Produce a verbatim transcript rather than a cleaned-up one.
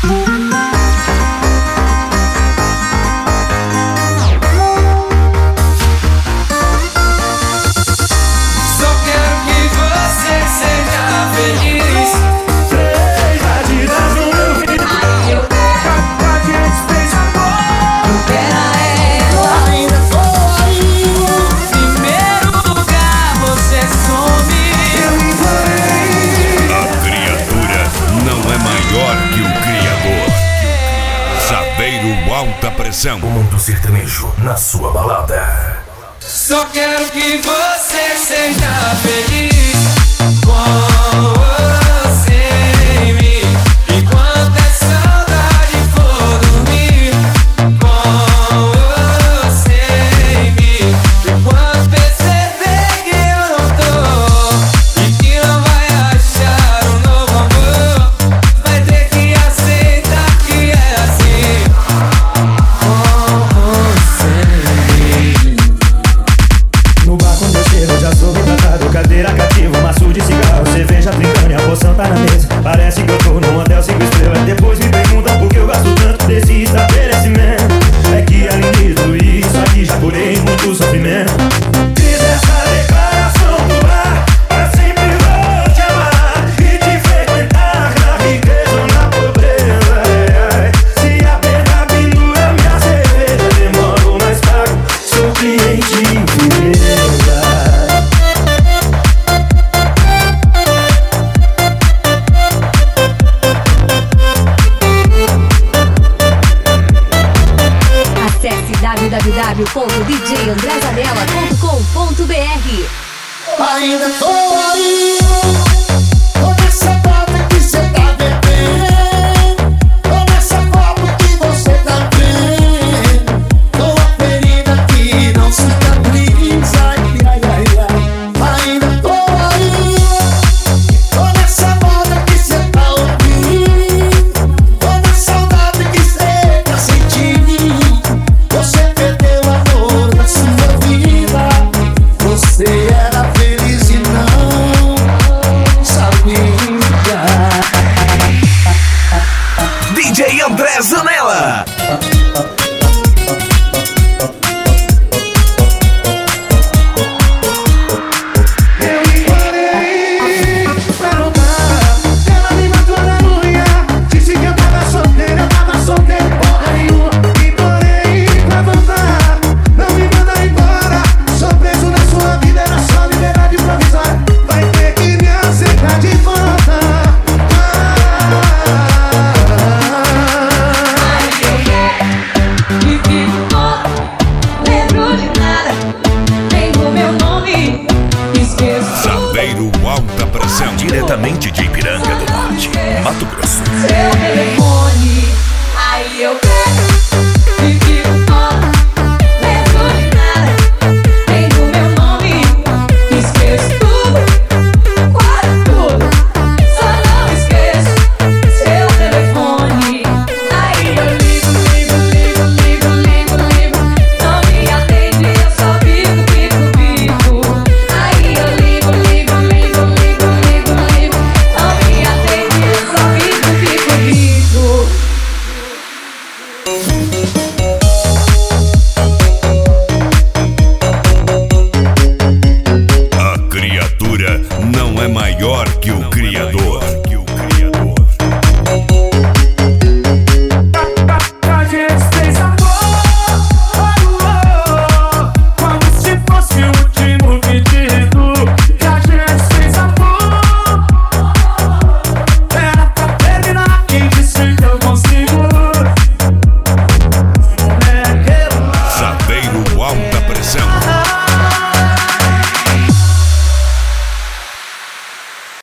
Alta pressão. O mundo sertanejo na sua balada. Só quero que você seja feliz com você em mim. Enquanto a saudade for dormir com você em mim. Enquanto perceber que eu não tô e que não vai achar um novo amor, vai ter que aceitar que é assim. No bar quando eu chego já sou bem tratado. Cadeira cativa, maço de cigarro, cerveja trincando e a poção tá na mesa. Parece que eu tô num hotel cinco estrelas. Depois me perguntam por que eu gasto tanto desse estabelecimento. É que além disso, isso aqui já curei muito sofrimento. Fiz essa declaração do bar, pra sempre vou te amar e te frequentar na riqueza ou na pobreza. Ai, ai. Se a perda pendura minha cerveja, demoro mais pago, sou cliente infiel. w w w ponto d j andré zanella ponto com ponto b r. Ainda tô aí, tô nessa copa que cê tá bebendo, tô nessa copa que você tá vendo, tô a ferida que não cicatriza, ai, ai, ai, ai. Ainda tô aí, tô nessa moda que cê tá ouvindo, tô na saudade que cê tá sentindo. Você perdeu o amor da sua vida, você era feliz e não sabia. D J André Zanella. Eu encarei pra voltar. Ela me matou na unha. Disse que eu tava solteiro, eu tava solteiro, porra nenhuma. Implorei pra voltar. Não me manda embora. Sou preso na sua vida, era só liberdade provisória. Vai ter que me aceitar de volta. E ficou, lembro de nada, tenho meu nome, esqueço. Saveiro Alta pressão. Diretamente de Ipiranga do Norte, Mato Grosso. Cê